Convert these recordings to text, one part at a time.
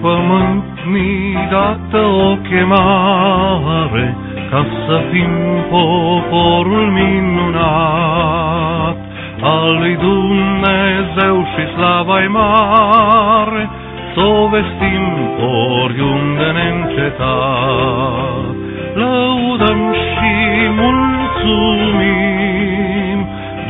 pământ mi-i dată o chemare, ca să fim poporul minunat al lui Dumnezeu și slava-i mare, s-o vestim oriunde neîncetat. Lăudăm și mulțumim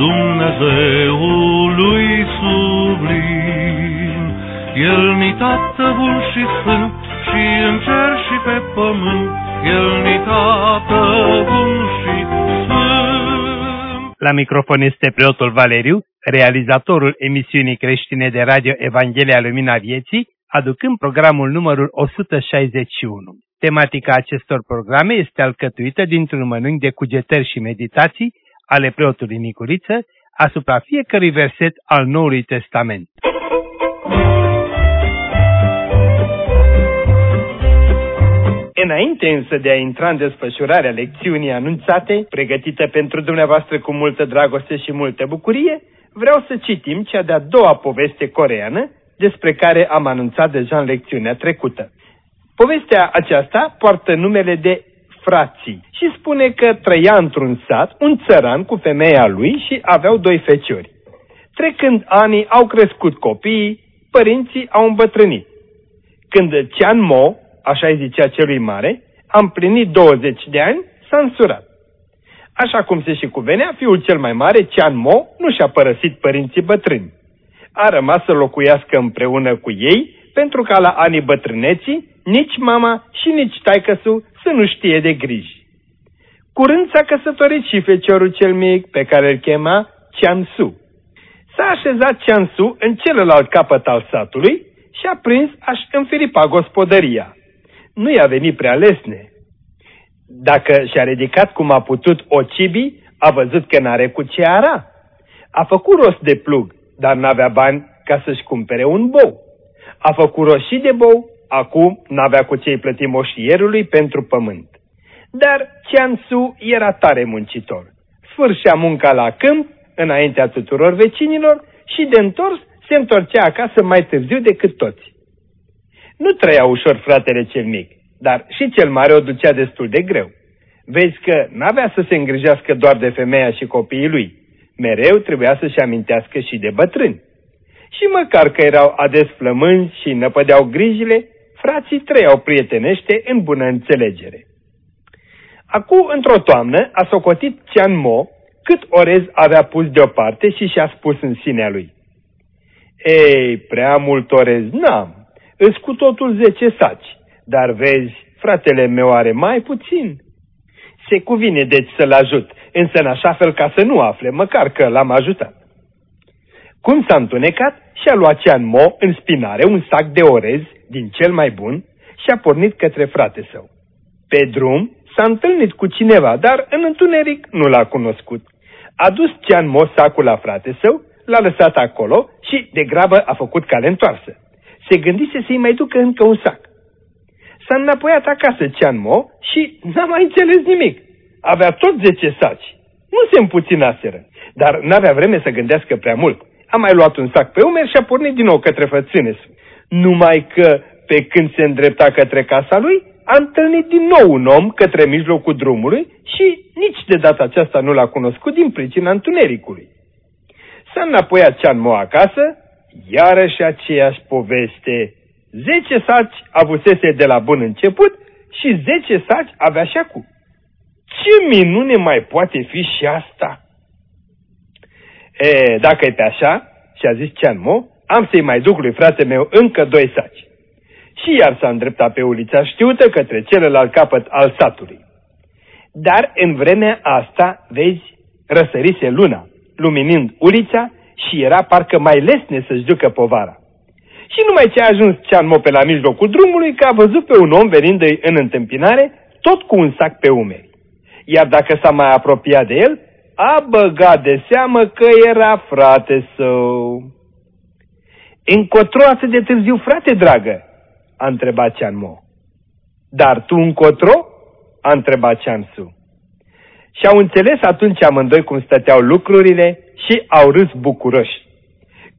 Dumnezeului sublim. El-ni Tată bun și sfânt, și în cer și pe pământ, El-ni Tată bun și sfânt. La microfon este preotul Valeriu, realizatorul emisiunii creștine de radio Evanghelia Lumina Vieții, aducând programul numărul 161. Tematica acestor programe este alcătuită dintr-un mănânc de cugetări și meditații ale preotului Nicuriță asupra fiecărui verset al Noului Testament. Înainte însă de a intra în desfășurarea lecțiunii anunțate, pregătită pentru dumneavoastră cu multă dragoste și multă bucurie, vreau să citim cea de-a doua poveste coreeană, despre care am anunțat deja în lecțiunea trecută. Povestea aceasta poartă numele de Frații și spune că trăia într-un sat un țăran cu femeia lui și aveau 2 feciori. Trecând anii, au crescut copiii, părinții au îmbătrânit. Când Cian Mo, așa îi zicea celui mare, a împlinit 20 de ani, s-a însurat. Așa cum se și cuvenea, fiul cel mai mare, Cian Mo, nu și-a părăsit părinții bătrâni. A rămas să locuiască împreună cu ei, pentru ca la anii bătrâneții, nici mama și nici taică-su să nu știe de griji. Curând s-a căsătorit și feciorul cel mic, pe care îl chema Cian-su. S-a așezat Cian-su în celălalt capăt al satului și a prins a-și înfiripa gospodăria. Nu i-a venit prea lesne. Dacă și-a ridicat cum a putut Ocibi, a văzut că n-are cu ce ara. A făcut rost de plug, dar n-avea bani ca să-și cumpere un bou. A făcut rost și de bou, acum n-avea cu ce-i plăti moșierului pentru pământ. Dar Cian-su era tare muncitor. Sfârșea munca la câmp, înaintea tuturor vecinilor, și de întors se întorcea acasă mai târziu decât toți. Nu trăia ușor fratele cel mic, dar și cel mare o ducea destul de greu. Vezi că n-avea să se îngrijească doar de femeia și copiii lui. Mereu trebuia să-și amintească și de bătrâni. Și măcar că erau ades flămânzi și năpădeau grijile, frații trăiau prietenește în bună înțelegere. Acum, într-o toamnă, a socotit Cian Mo cât orez avea pus deoparte și și-a spus în sinea lui: Ei, prea mult orez n-am, îs cu totul 10 saci, dar vezi, fratele meu are mai puțin. Se cuvine deci să-l ajut, însă în așa fel ca să nu afle, măcar că l-am ajutat. Cum s-a întunecat, și-a luat Cian Mo în spinare un sac de orez din cel mai bun și a pornit către frate său. Pe drum s-a întâlnit cu cineva, dar în întuneric nu l-a cunoscut. A dus Cian Mo sacul la frate său, l-a lăsat acolo și de grabă a făcut cale întoarsă. Se gândise să-i mai ducă încă un sac. S-a înapoiat acasă Cian Mo și n-a mai înțeles nimic. Avea tot 10 saci. Nu se împuținaseră, dar n-avea vreme să gândească prea mult. A mai luat un sac pe umeri și a pornit din nou către frățânesul. Numai că, pe când se îndrepta către casa lui, a întâlnit din nou un om către mijlocul drumului și nici de data aceasta nu l-a cunoscut din pricina întunericului. S-a înapoiat Cian Mo acasă, iarăși aceeași poveste. 10 saci avusese de la bun început și 10 saci avea și acum. Ce minune mai poate fi și asta? Dacă e pe așa, și-a zis Cian Mo, am să-i mai duc lui frate meu încă 2 saci. Și iar s-a îndreptat pe ulița știută către celălalt capăt al satului. Dar în vremea asta, vezi, răsărise luna, luminind ulița și era parcă mai lesne să-și ducă povara. Și numai ce a ajuns Cian Mo pe la mijlocul drumului, că a văzut pe un om venind în întâmpinare, tot cu un sac pe umeri. Iar dacă s-a mai apropiat de el, a băgat de seamă că era frate său. Încotro atât de târziu, frate dragă? A întrebat Cian Mo. Dar tu încotro? A întrebat Cian-su. Și-au înțeles atunci amândoi cum stăteau lucrurile și au râs bucuroși.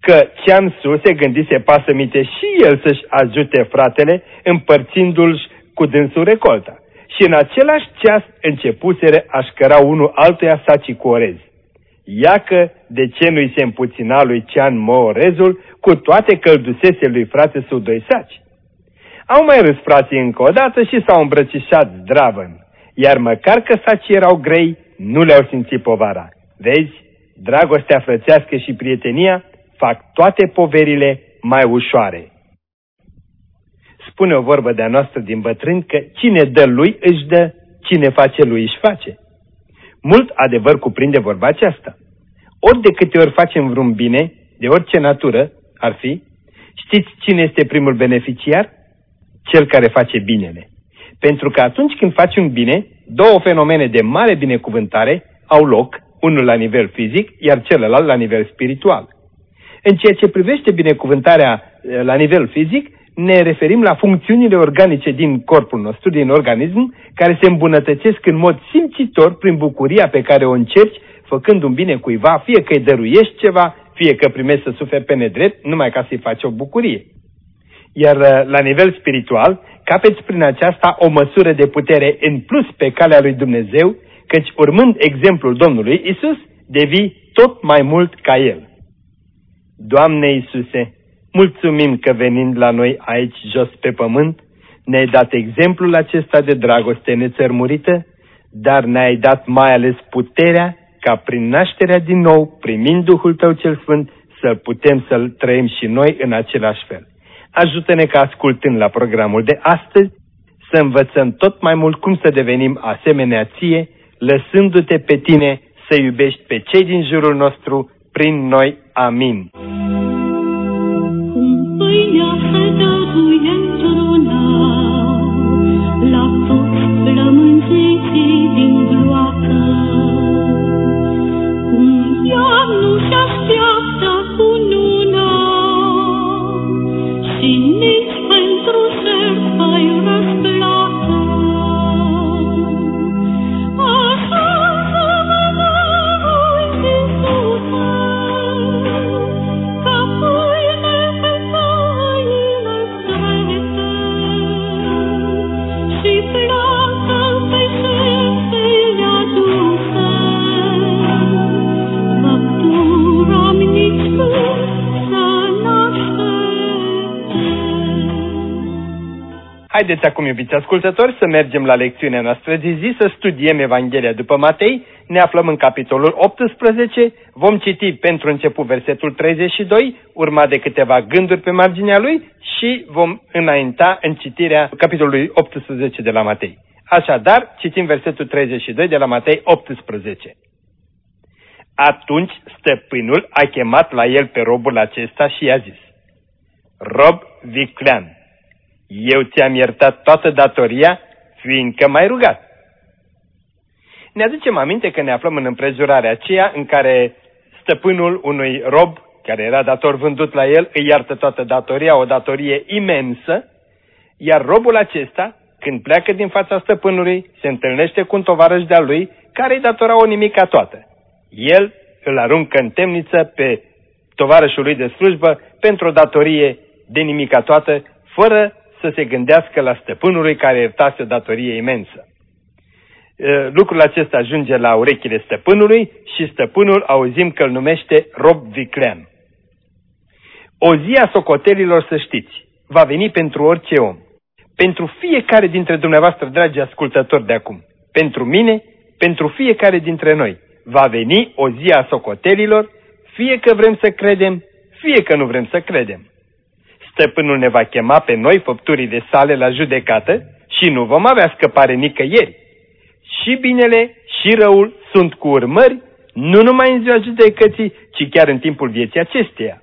că Ceansu se gândise pasămite și el să-și ajute fratele, împărțindu-l cu dânsul recolta. Și în același ceas începuseră a-și căra unul altuia sacii cu orezi. Iacă de ce nu-i se împuțina lui Cean orezul, cu toate că îl dusese lui frate sub 2 saci. Au mai râs frații încă o dată și s-au îmbrățișat zdravăn, iar măcar că sacii erau grei, nu le-au simțit povara. Vezi, dragostea frățească și prietenia fac toate poverile mai ușoare. Spune o vorbă de-a noastră din bătrâni că cine dă lui își dă, cine face lui își face. Mult adevăr cuprinde vorba aceasta. Ori de câte ori facem vreun bine, de orice natură ar fi, știți cine este primul beneficiar? Cel care face binele. Pentru că atunci când faci un bine, 2 fenomene de mare binecuvântare au loc, unul la nivel fizic, iar celălalt la nivel spiritual. În ceea ce privește binecuvântarea la nivel fizic, ne referim la funcțiunile organice din corpul nostru, din organism, care se îmbunătățesc în mod simțitor prin bucuria pe care o încerci făcând un bine cuiva, fie că îi dăruiești ceva, fie că primești să suferi pe nedrept, numai ca să-i faci o bucurie. Iar la nivel spiritual, capeți prin aceasta o măsură de putere în plus pe calea lui Dumnezeu, căci urmând exemplul Domnului Isus, devii tot mai mult ca El. Doamne Iisuse, mulțumim că venind la noi aici jos pe pământ, ne-ai dat exemplul acesta de dragoste nețărmurită, dar ne-ai dat mai ales puterea ca prin nașterea din nou, primind Duhul Tău cel Sfânt, să putem să-L trăim și noi în același fel. Ajută-ne ca ascultând la programul de astăzi, să învățăm tot mai mult cum să devenim asemenea Ție, lăsându-Te pe Tine să iubești pe cei din jurul nostru prin noi. Amin. Pâinea se dăruie într-una la toți flămânziții din gloacă. Cum ea nu se așteaptă cununa și nici pentru jertfă-i răsplată. Așa să mă măruiți, Iisuse, ca pâine pe căile străine și plată pe jertfele aduse. Făptura-mi nici când să n-aștepte. Haideți acum, iubiți ascultători, să mergem la lecțiunea noastră de zi, să studiem Evanghelia după Matei. Ne aflăm în capitolul 18, vom citi pentru început versetul 32, urmat de câteva gânduri pe marginea lui și vom înainta în citirea capitolului 18 de la Matei. Așadar, citim versetul 32 de la Matei 18. Atunci stăpânul a chemat la el pe robul acesta și i-a zis: Rob viclean, eu ți-am iertat toată datoria, fiindcă m-ai rugat. Ne aducem aminte că ne aflăm în împrejurarea aceea în care stăpânul unui rob, care era dator vândut la el, îi iartă toată datoria, o datorie imensă, iar robul acesta, când pleacă din fața stăpânului, se întâlnește cu un tovarăș de-al lui, care îi datora o nimica toată. El îl aruncă în temniță pe tovarășul lui de slujbă pentru o datorie de nimica toată, fără să se gândească la stăpânului care iertase o datorie imensă. Lucrul acesta ajunge la urechile stăpânului și stăpânul auzim că îl numește rob viclean. O zi a socotelilor, să știți, va veni pentru orice om. Pentru fiecare dintre dumneavoastră, dragi ascultători de acum, pentru mine, pentru fiecare dintre noi, va veni o zi a socotelilor, fie că vrem să credem, fie că nu vrem să credem. Stăpânul ne va chema pe noi, făpturile sale, la judecată și nu vom avea scăpare nicăieri. Și binele și răul sunt cu urmări, nu numai în ziua judecății, ci chiar în timpul vieții acesteia.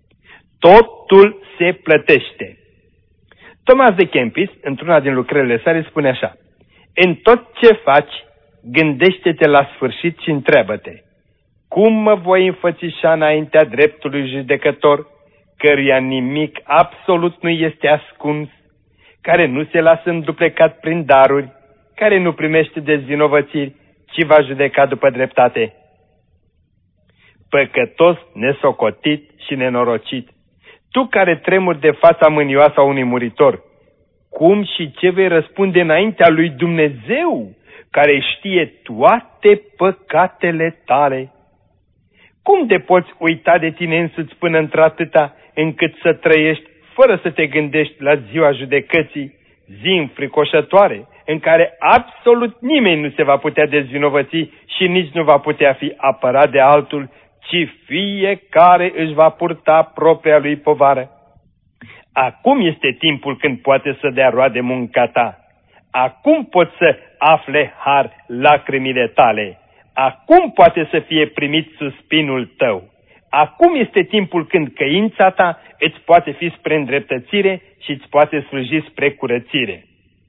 Totul se plătește. Thomas de Kempis, într-una din lucrările sale, spune așa: în tot ce faci, gândește-te la sfârșit și întreabă-te: cum mă voi înfățișa înaintea dreptului judecător, căruia nimic absolut nu este ascuns, care nu se lasă înduplecat prin daruri, care nu primește dezvinovățiri, ci va judeca după dreptate. păcătos, nesocotit și nenorocit, tu care tremuri de fața mânioasă a unui muritor, cum și ce vei răspunde înaintea lui Dumnezeu, care știe toate păcatele tale? Cum te poți uita de tine însuți până într-atâta încât să trăiești fără să te gândești la ziua judecății, zi înfricoșătoare, în care absolut nimeni nu se va putea dezvinovăți și nici nu va putea fi apărat de altul, ci fiecare își va purta propria lui povară? Acum este timpul când poate să dea roade munca ta. Acum poți să afle har lacrimile tale. Acum poate să fie primit suspinul tău. Acum este timpul când căința ta îți poate fi spre îndreptățire și îți poate sluji spre curățire.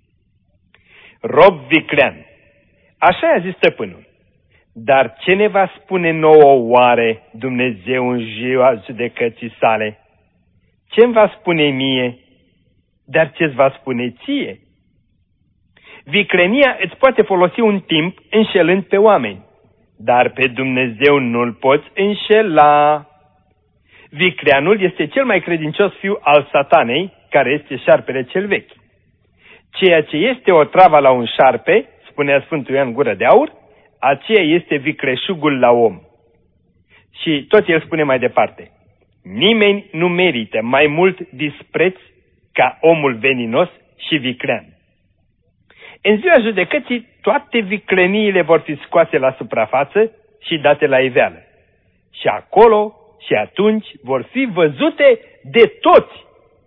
Rob viclean, așa i-a zis stăpânul. Dar ce ne va spune nouă oare Dumnezeu în ziua judecății sale? Ce-mi va spune mie, dar ce-ți va spune ție? Viclenia îți poate folosi un timp înșelând pe oameni, dar pe Dumnezeu nu-L poți înșela. Vicleanul este cel mai credincios fiu al Satanei, care este șarpele cel vechi. Ceea ce este o travă la un șarpe, spunea Sfântul Ioan Gură de Aur, aceea este vicleșugul la om. Și tot el spune mai departe: nimeni nu merită mai mult dispreț ca omul veninos și viclean. În ziua judecății toate vicleniile vor fi scoase la suprafață și date la iveală. Și acolo și atunci vor fi văzute de toți.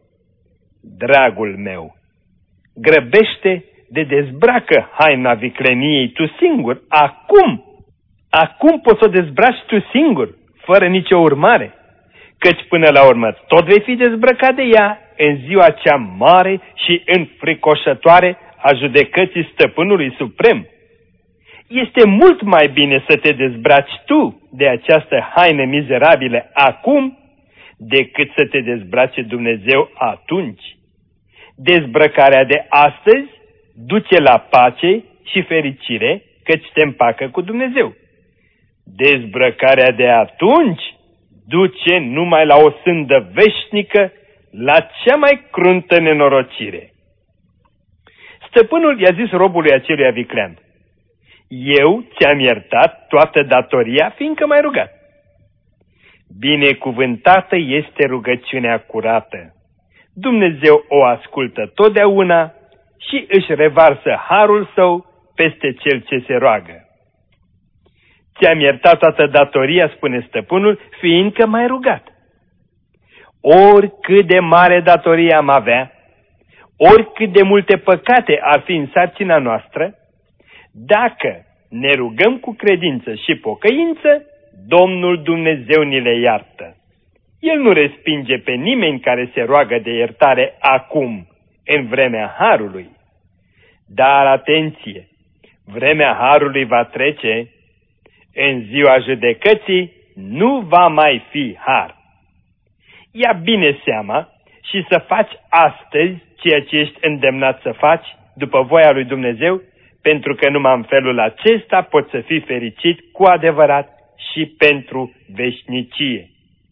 Dragul meu, grăbește de dezbracă haina vicleniei tu singur, acum! Acum poți să o dezbraci tu singur, fără nicio urmare, căci până la urmă tot vei fi dezbrăcat de ea în ziua cea mare și înfricoșătoare a judecății Stăpânului Suprem. Este mult mai bine să te dezbraci tu de această haină mizerabilă acum, decât să te dezbrace Dumnezeu atunci. Dezbrăcarea de astăzi duce la pace și fericire, căci te împacă cu Dumnezeu. Dezbrăcarea de atunci duce numai la o sândă veșnică, la cea mai cruntă nenorocire. Stăpânul i-a zis robului aceluia viclean: eu ți-am iertat toată datoria, fiindcă m-ai rugat. Binecuvântată este rugăciunea curată. Dumnezeu o ascultă totdeauna și își revarsă harul său peste cel ce se roagă. Ți-am iertat toată datoria, spune stăpânul, fiindcă m-ai rugat. Oricât de mare datorie am avea, oricât de multe păcate ar fi în sarcina noastră, dacă ne rugăm cu credință și pocăință, Domnul Dumnezeu ni le iartă. El nu respinge pe nimeni care se roagă de iertare acum, în vremea harului. Dar atenție, vremea harului va trece, în ziua judecății nu va mai fi har. Ia bine seama și să faci astăzi ceea ce ești îndemnat să faci după voia lui Dumnezeu, pentru că numai în felul acesta poți să fii fericit cu adevărat și pentru veșnicie.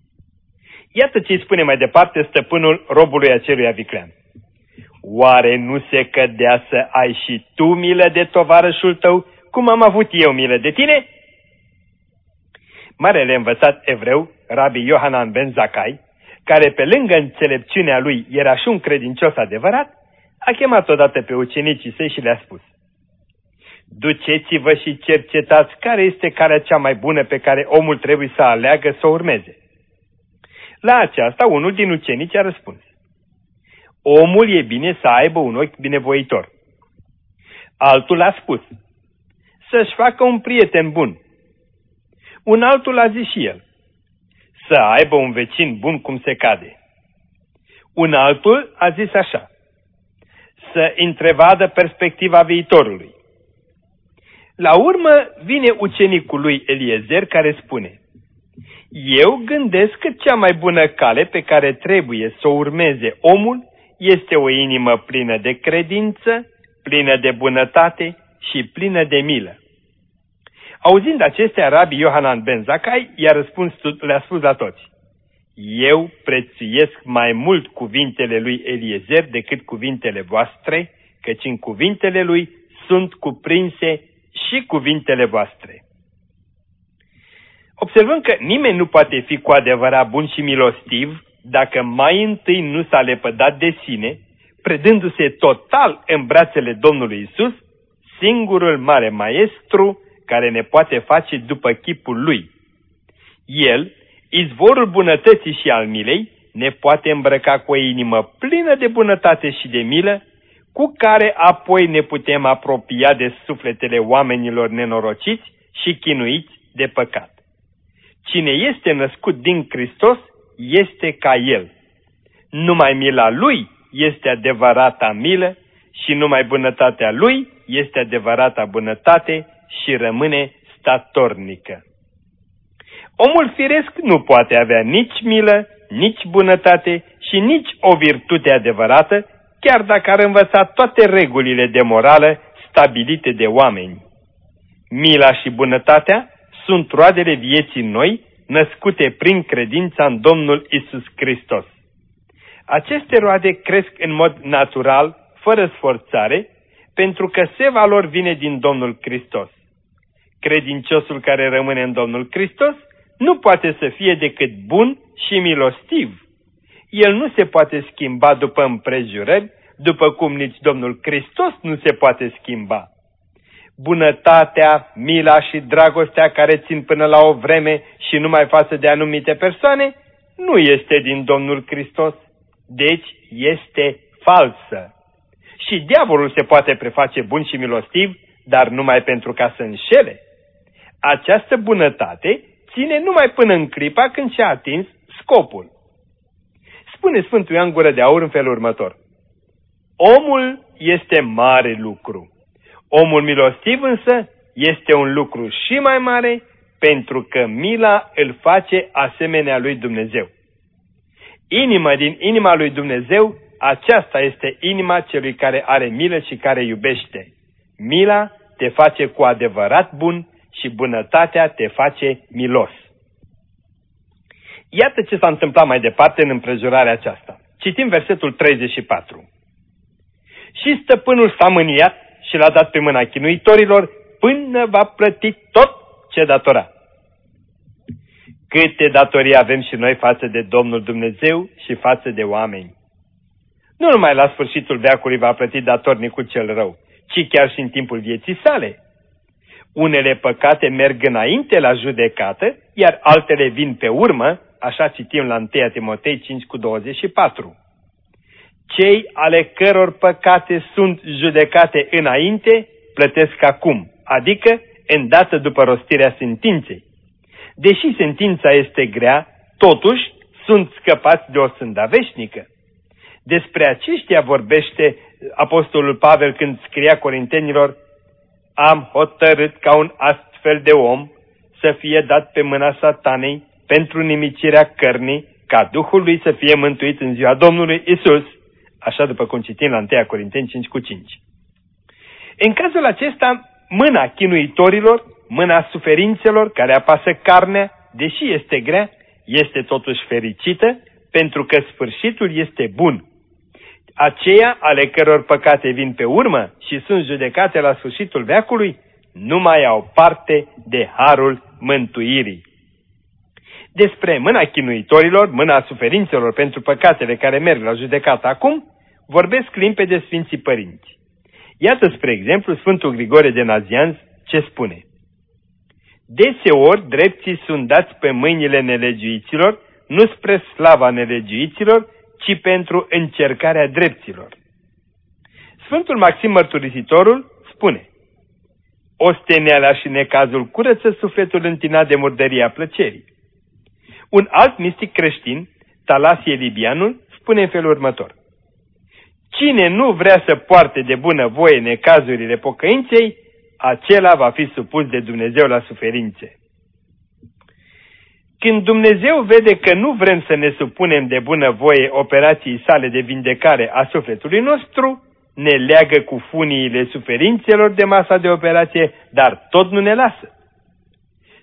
Iată ce îi spune mai departe stăpânul robului aceluia viclean. Oare nu se cădea să ai și tu milă de tovarășul tău, cum am avut eu milă de tine? Marele învățat evreu, Rabbi Yohanan ben Zakkai, care pe lângă înțelepciunea lui era și un credincios adevărat, a chemat odată pe ucenicii săi și le-a spus: duceți-vă și cercetați care este calea cea mai bună pe care omul trebuie să aleagă să o urmeze. La aceasta, unul din ucenici a răspuns: omul e bine să aibă un ochi binevoitor. Altul a spus: să-și facă un prieten bun. Un altul a zis și el: să aibă un vecin bun cum se cade. Un altul a zis așa: să întrevadă perspectiva viitorului. La urmă vine ucenicul lui Eliezer care spune: eu gândesc că cea mai bună cale pe care trebuie să o urmeze omul este o inimă plină de credință, plină de bunătate și plină de milă. Auzind acestea, Rabbi Iohanan ben Zakkai le-a spus la toți: eu prețuiesc mai mult cuvintele lui Eliezer decât cuvintele voastre, căci în cuvintele lui sunt cuprinse și cuvintele voastre. Observăm că nimeni nu poate fi cu adevărat bun și milostiv dacă mai întâi nu s-a lepădat de sine, predându-se total în brațele Domnului Isus, singurul mare maestru care ne poate face după chipul lui. El, izvorul bunătății și al milei, ne poate îmbrăca cu o inimă plină de bunătate și de milă, cu care apoi ne putem apropia de sufletele oamenilor nenorociți și chinuiți de păcat. Cine este născut din Hristos este ca El. Numai mila Lui este adevărata milă și numai bunătatea Lui este adevărata bunătate și rămâne statornică. Omul firesc nu poate avea nici milă, nici bunătate și nici o virtute adevărată, chiar dacă ar învăța toate regulile de morală stabilite de oameni. Mila și bunătatea sunt roadele vieții noi, născute prin credința în Domnul Isus Hristos. Aceste roade cresc în mod natural, fără sforțare, pentru că seva lor vine din Domnul Hristos. Credinciosul care rămâne în Domnul Hristos nu poate să fie decât bun și milostiv. El nu se poate schimba după împrejurări, după cum nici Domnul Hristos nu se poate schimba. Bunătatea, mila și dragostea care țin până la o vreme și numai față de anumite persoane, nu este din Domnul Hristos, deci este falsă. Și diavolul se poate preface bun și milostiv, dar numai pentru ca să înșele. Această bunătate ține numai până în clipa când și-a atins scopul. Spune Sfântul Ioan Gură de Aur în felul următor: omul este mare lucru. Omul milostiv însă este un lucru și mai mare, pentru că mila îl face asemenea lui Dumnezeu. Inima din inima lui Dumnezeu, aceasta este inima celui care are milă și care iubește. Mila te face cu adevărat bun și bunătatea te face milos. Iată ce s-a întâmplat mai departe în împrejurarea aceasta. Citim versetul 34. Și stăpânul s-a mâniat și l-a dat pe mâna chinuitorilor până va plăti tot ce datora. Câte datorii avem și noi față de Domnul Dumnezeu și față de oameni. Nu numai la sfârșitul veacului va plăti datornicul cel rău, ci chiar și în timpul vieții sale. Unele păcate merg înainte la judecată, iar altele vin pe urmă, așa citim la 1 Timotei 5:24. Cei ale căror păcate sunt judecate înainte, plătesc acum, adică îndată după rostirea sentinței. Deși sentința este grea, totuși sunt scăpați de o sânda veșnică. Despre aceștia vorbește apostolul Pavel când scria Corintenilor: am hotărât ca un astfel de om să fie dat pe mâna satanei pentru nimicirea cărnii, ca Duhul lui să fie mântuit în ziua Domnului Isus, așa după cum citim la 1 Corinteni 5:5. În cazul acesta, mâna chinuitorilor, mâna suferințelor care apasă carnea, deși este grea, este totuși fericită, pentru că sfârșitul este bun. Aceia ale căror păcate vin pe urmă și sunt judecate la sfârșitul veacului, nu mai au parte de harul mântuirii. Despre mâna chinuitorilor, mâna suferințelor pentru păcatele care merg la judecată acum, vorbesc limpede Sfinții Părinți. Iată, spre exemplu, Sfântul Grigore de Nazianz ce spune: deseori drepții sunt dați pe mâinile nelegiuiților, nu spre slava nelegiuiților, ci pentru încercarea drepților. Sfântul Maxim Mărturisitorul spune: osteneala și necazul curăță sufletul întinat de murdăria plăcerii. Un alt mistic creștin, Talasie Libianul, spune în felul următor: cine nu vrea să poarte de bună voie necazurile pocăinței, acela va fi supus de Dumnezeu la suferințe. Când Dumnezeu vede că nu vrem să ne supunem de bună voie operației sale de vindecare a sufletului nostru, ne leagă cu funiile suferințelor de masa de operație, dar tot nu ne lasă.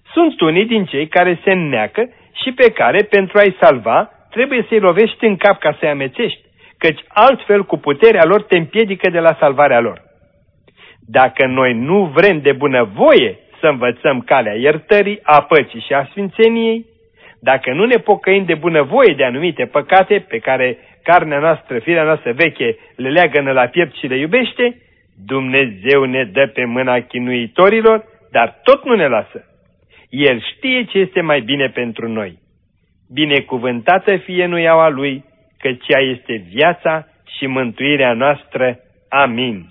Sunt unii din cei care se înneacă și pe care, pentru a-i salva, trebuie să-i lovești în cap ca să-i amețești, căci altfel cu puterea lor te împiedică de la salvarea lor. Dacă noi nu vrem de bunăvoie să învățăm calea iertării, a păcii și a sfințeniei, dacă nu ne pocăim de bunăvoie de anumite păcate pe care carnea noastră, firea noastră veche, le leagănă la piept și le iubește, Dumnezeu ne dă pe mâna chinuitorilor, dar tot nu ne lasă. El știe ce este mai bine pentru noi. Binecuvântată fie nuiaua Lui, căci ea este viața și mântuirea noastră. Amin.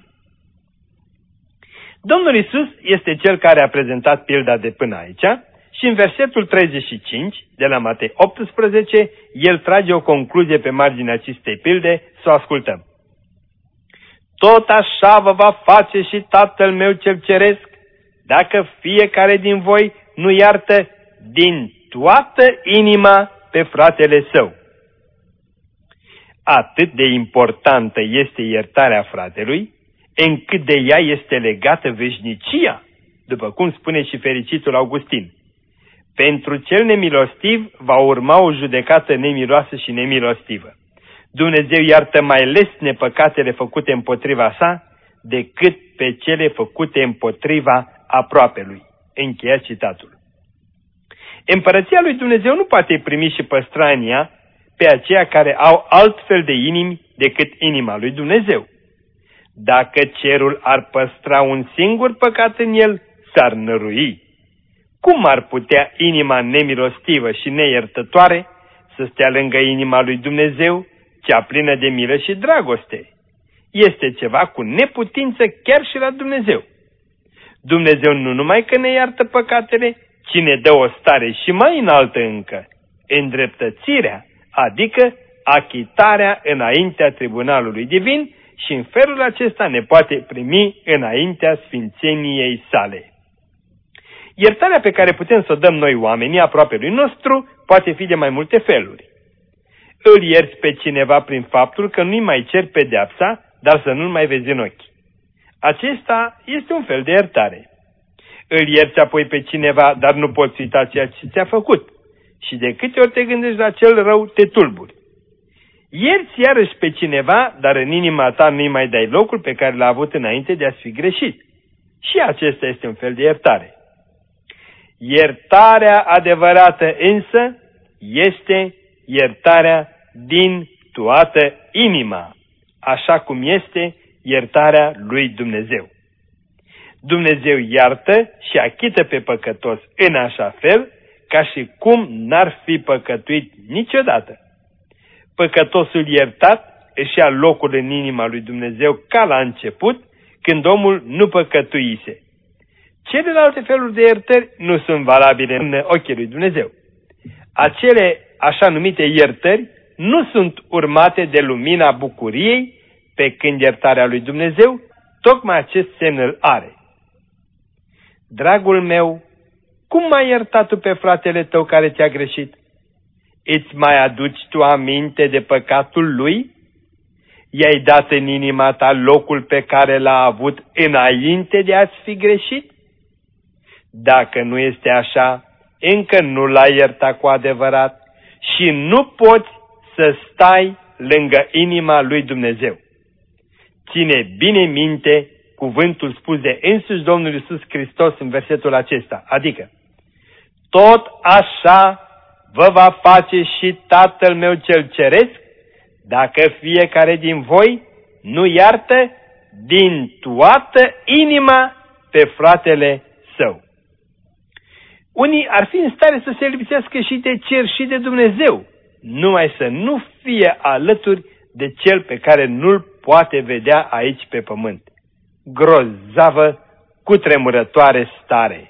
Domnul Iisus este Cel care a prezentat pilda de până aici și în versetul 35 de la Matei 18, El trage o concluzie pe marginea acestei pilde, să o ascultăm. Tot așa vă va face și Tatăl meu cel ceresc, dacă fiecare din voi nu iartă din toată inima pe fratele său. Atât de importantă este iertarea fratelui, încât de ea este legată veșnicia, după cum spune și fericitul Augustin. Pentru cel nemilostiv va urma o judecată nemiloasă și nemilostivă. Dumnezeu iartă mai lesne păcatele făcute împotriva sa decât pe cele făcute împotriva aproapelui. Încheia citatul. Împărăția lui Dumnezeu nu poate primi și păstra în ea pe aceia care au altfel de inimi decât inima lui Dumnezeu. Dacă cerul ar păstra un singur păcat în el, s-ar nărui. Cum ar putea inima nemilostivă și neiertătoare să stea lângă inima lui Dumnezeu, cea plină de milă și dragoste? Este ceva cu neputință chiar și la Dumnezeu. Dumnezeu nu numai că ne iartă păcatele, ci ne dă o stare și mai înaltă încă, îndreptățirea, adică achitarea înaintea tribunalului divin, și în felul acesta ne poate primi înaintea sfințeniei sale. Iertarea pe care putem să o dăm noi oamenii aproapelui nostru poate fi de mai multe feluri. Îl ierți pe cineva prin faptul că nu-i mai ceri pedeapsa, dar să nu-l mai vezi în ochi. Acesta este un fel de iertare. Îl ierți apoi pe cineva, dar nu poți uita ceea ce ți-a făcut. Și de câte ori te gândești la cel rău, te tulburi. Ierți iarăși pe cineva, dar în inima ta nu-i mai dai locul pe care l-a avut înainte de a-ți fi greșit. Și acesta este un fel de iertare. Iertarea adevărată însă este iertarea din toată inima, așa cum este iertarea lui Dumnezeu. Dumnezeu iartă și achită pe păcătos în așa fel ca și cum n-ar fi păcătuit niciodată. Păcătosul iertat își ia locul în inima lui Dumnezeu ca la început, când omul nu păcătuise. Celelalte feluri de iertări nu sunt valabile în ochii lui Dumnezeu. Acele așa numite iertări nu sunt urmate de lumina bucuriei, pe când iertarea lui Dumnezeu tocmai acest semn îl are. Dragul meu, cum m-ai iertat tu pe fratele tău care ți-a greșit? Îți mai aduci tu aminte de păcatul lui? I-ai dat în inima ta locul pe care l-a avut înainte de a-ți fi greșit? Dacă nu este așa, încă nu l-ai iertat cu adevărat și nu poți să stai lângă inima lui Dumnezeu. Ține bine minte cuvântul spus de însuși Domnul Iisus Hristos în versetul acesta, adică: tot așa vă va face și Tatăl meu cel ceresc, dacă fiecare din voi nu iartă din toată inima pe fratele său. Unii ar fi în stare să se lipsească și de cer și de Dumnezeu, numai să nu fie alături de cel pe care nu-l poate vedea aici pe pământ. Grozavă, cutremurătoare stare!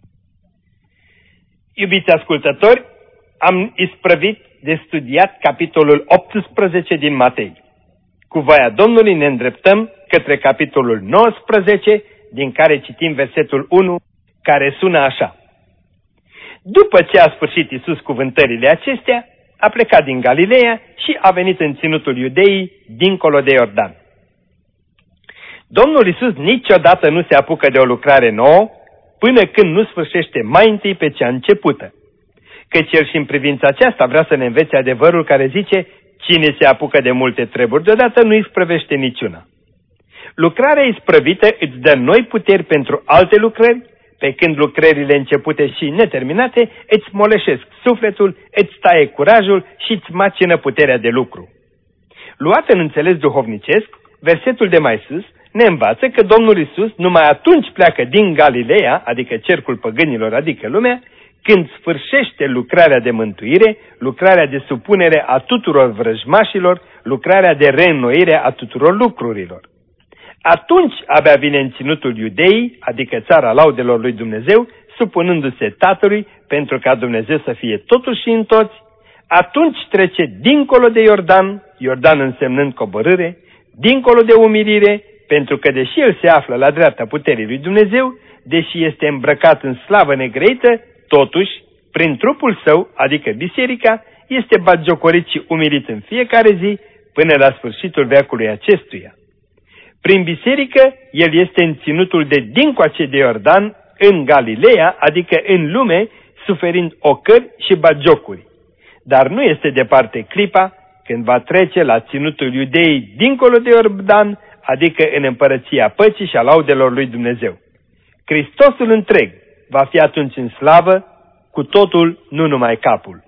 Iubiți ascultători, am isprăvit de studiat capitolul 18 din Matei. Cu voia Domnului ne îndreptăm către capitolul 19, din care citim versetul 1, care sună așa. După ce a sfârșit Iisus cuvântările acestea, a plecat din Galileea și a venit în ținutul Iudeii, dincolo de Iordan. Domnul Iisus niciodată nu se apucă de o lucrare nouă până când nu sfârșește mai întâi pe cea începută. Căci el și în privința aceasta vrea să ne învețe adevărul care zice: cine se apucă de multe treburi deodată nu isprăvește niciuna. Lucrarea isprăvită îți dă noi puteri pentru alte lucrări, pe când lucrările începute și neterminate îți moleșesc sufletul, îți taie curajul și îți macină puterea de lucru. Luat în înțeles duhovnicesc, versetul de mai sus ne învață că Domnul Iisus numai atunci pleacă din Galileea, adică cercul păgânilor, adică lumea, când sfârșește lucrarea de mântuire, lucrarea de supunere a tuturor vrăjmașilor, lucrarea de reînnoire a tuturor lucrurilor. Atunci abia vine în ținutul Iudeii, adică țara laudelor lui Dumnezeu, supunându-se Tatălui pentru ca Dumnezeu să fie totul și în toți. Atunci trece dincolo de Iordan, Iordan însemnând coborâre, dincolo de umirire, pentru că deși el se află la dreapta puterii lui Dumnezeu, deși este îmbrăcat în slavă negrăită, totuși, prin trupul său, adică biserica, este batjocorit și umilit în fiecare zi până la sfârșitul veacului acestuia. Prin biserică, el este în ținutul de dincoace de Iordan, în Galileea, adică în lume, suferind ocări și batjocuri. Dar nu este departe clipa când va trece la ținutul Iudeii dincolo de Iordan, adică în împărăția păcii și a laudelor lui Dumnezeu. Hristosul întreg va fi atunci în slavă, cu totul, nu numai capul.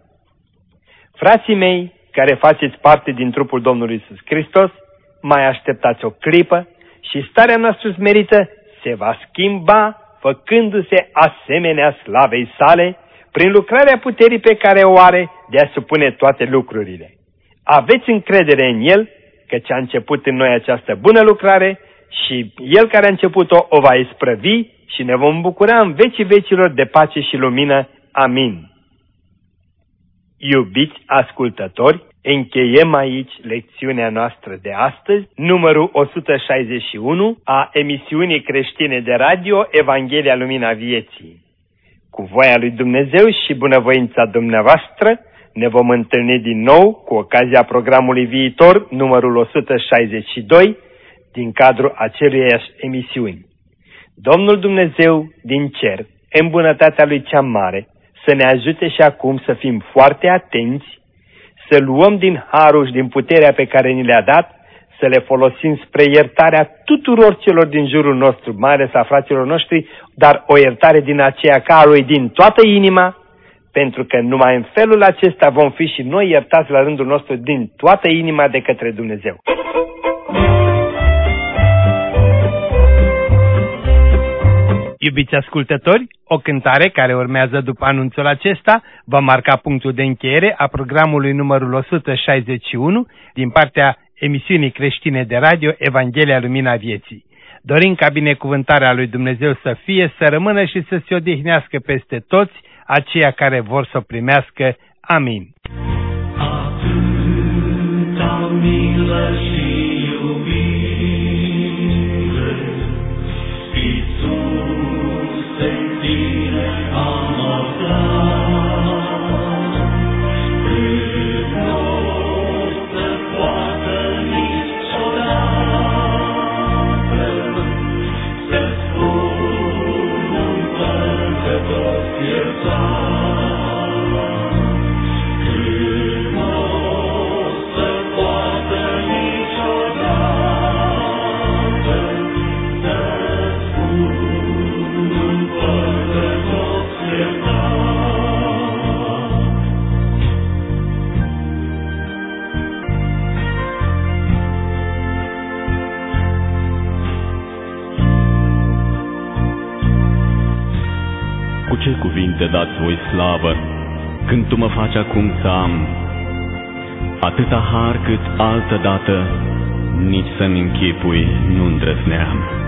Frații mei, care faceți parte din trupul Domnului Iisus Hristos, mai așteptați o clipă și starea noastră smerită se va schimba, făcându-se asemenea slavei sale, prin lucrarea puterii pe care o are de a supune toate lucrurile. Aveți încredere în El, căci a început în noi această bună lucrare și El care a început-o o va isprăvi și ne vom bucura în vecii vecilor de pace și lumină. Amin. Iubiți ascultători, încheiem aici lecțiunea noastră de astăzi, numărul 161 a emisiunii creștine de radio Evanghelia Lumina Vieții. Cu voia lui Dumnezeu și bunăvoința dumneavoastră, ne vom întâlni din nou cu ocazia programului viitor, numărul 162, din cadrul aceleiași emisiuni. Domnul Dumnezeu din cer, în bunătatea Lui cea mare, să ne ajute și acum să fim foarte atenți, să luăm din harul și din puterea pe care ni le-a dat, să le folosim spre iertarea tuturor celor din jurul nostru, mai ales a fraților noștri, dar o iertare din aceea ca a Lui din toată inima, pentru că numai în felul acesta vom fi și noi iertați la rândul nostru din toată inima de către Dumnezeu. Iubiți ascultători, o cântare care urmează după anunțul acesta va marca punctul de încheiere a programului numărul 161 din partea emisiunii creștine de radio Evanghelia Lumina Vieții. Dorim ca binecuvântarea lui Dumnezeu să fie, să rămână și să se odihnească peste toți aceia care vor să o primească. Amin. Atâta milă și iubire, Iisuse, în tine am aflat, cât nu se poate niciodată să spun în păcătos iertat, cât nu se poate niciodată să spun în păcătos iertat. Cu ce cuvinte dați voi slavă, când Tu mă faci acum să am atâta har cât altădată nici să-mi închipui nu îndrăzneam.